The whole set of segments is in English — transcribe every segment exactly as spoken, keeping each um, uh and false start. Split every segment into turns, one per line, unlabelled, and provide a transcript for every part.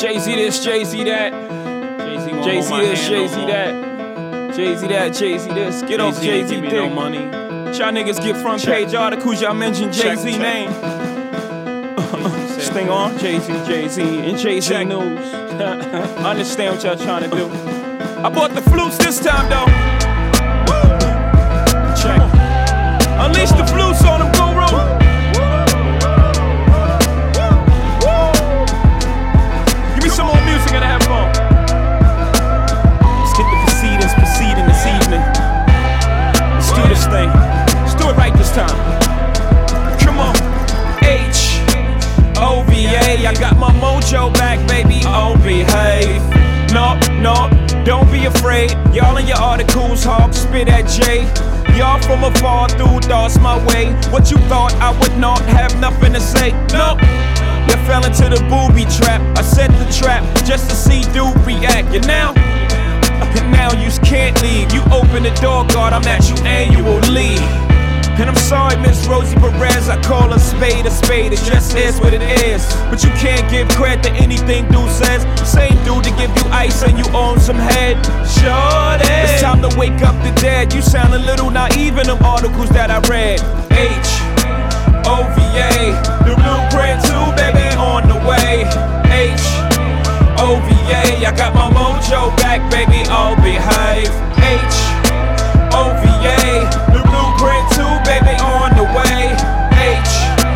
Jay-Z this, Jay-Z that. Jay-Z this, Jay-Z that. Jay-Z that, Jay-Z this. Get off Jay-Z dick.
No money.
Y'all niggas get front page articles, y'all mention Jay-Z
check.
name. This thing on Jay-Z, Jay-Z, and Jay-Z
Check.
news. I understand what y'all trying to do. I bought the flutes this time though. Woo! Check. Unleash the flutes on them, go roll. Give me some more music and have fun. Let's get the proceedings proceeding this evening. Let's do this thing. Let's do it right this time. Come on. H O V A, I got my mojo back, baby. Oh, behave. No, no, don't be afraid. Y'all in your articles, hog spit at J. Y'all from afar through thoughts my way. What you thought I would not have nothing to say? No. You fell into the booby trap. I set the trap just to see dude react. And now, and now you can't leave. You open the door, God, I'm at you annually. And I'm sorry, Miss Rosie Perez, I call a spade a spade, it just is what it is. But you can't give credit to anything dude says. Same dude to give you ice and you own some head. Sure it. It's time to wake up the dead. You sound a little naive in them articles that I read. H O V A, the blueprint too, baby, on the way. H O V A, I got my mojo back, baby, all behave. H O V A, the blueprint too, baby, on the way. H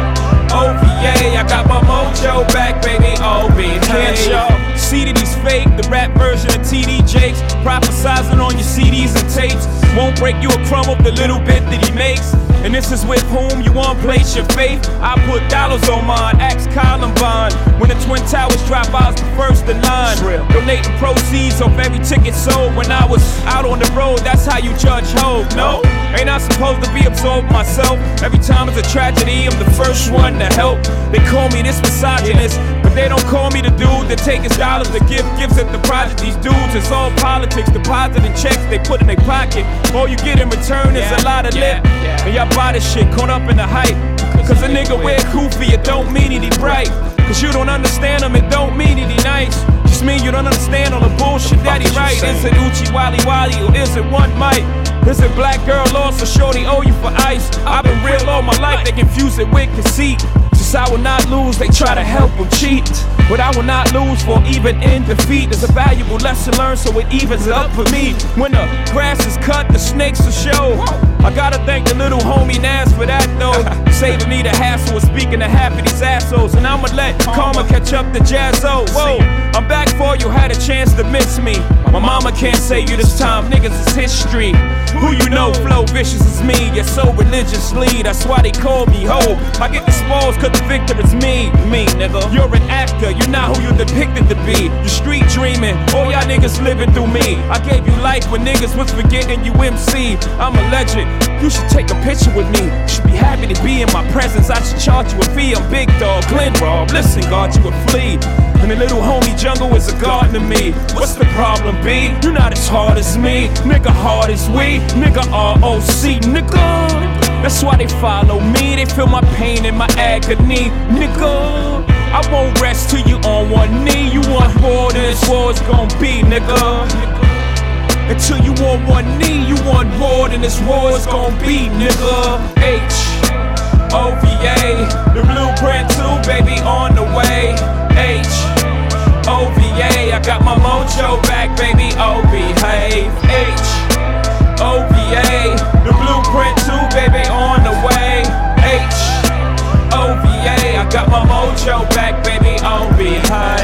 O V A, I got my mojo back, baby, all behave. Can't y'all see that he's fake? The rap version of T D Jakes, prophesizing on your C Ds and tapes. Won't break you a crumb of the little bit that he makes. And this is with whom you want place your faith. I put dollars on mine, axe Columbine. When the Twin Towers drop, I was the first in line. Donating proceeds of every ticket sold. When I was out on the road, that's how you judge hope. No, ain't I supposed to be absorbed myself? Every time it's a tragedy, I'm the first one to help. They call me this misogynist, but they don't call me the dude that take his dollars to give gifts at the project. These dudes, it's all politics, depositing checks they put in their pocket. All you get in return is a lot of lip. And y'all buy this shit caught up in the hype. Cause a nigga wear goofy, it don't mean he bright. Cause you don't understand him, it don't mean he nice. Just mean you don't understand all the bullshit that he write. Is it Uchi Wally Wally or is it one mic? Is it black girl lost or shorty owe you for ice? I've been real all my life, they confuse it with conceit. Since I will not lose, they try to help them cheat. But I will not lose for even in defeat. There's a valuable lesson learned, so it evens it up for me. When the grass is cut, the snakes will show. I gotta thank the little homie Nas for that though. Saving me the hassle of speaking to half of these assholes. And I'ma let karma catch up to Jazzo. Whoa, I'm back for you, had a chance to miss me. My mama can't save you this time, niggas is history. Who you know, flow vicious is me. You're so religiously, that's why they call me ho. I get the spoils cause the victor is me, me nigga. You're an actor, you're not who you're depicted to be. You're street dreaming, all y'all niggas living through me. I gave you life when niggas was forgetting you M C. I'm a legend, you should take a picture with me. You should be happy to be in my presence, I should charge you a fee. I'm Big Dog, Glenn Rob, listen God, you a flea. And the little homie Jungle is a garden to me. What's the problem, B? You're not as hard as me. Nigga hard as we, nigga R O C, nigga. That's why they follow me, they feel my pain and my agony, nigga. I won't rest till you on one knee. You want more than this war's gon' be, nigga. Until you on one knee, you want more than this war's gon' be, nigga. H O V A, the blueprint too, baby, on the way. H O V A, I got my mojo back, baby, oh behave. H O V A, the blueprint too, baby, on the way. H O V A, I got my mojo back, baby, oh behave.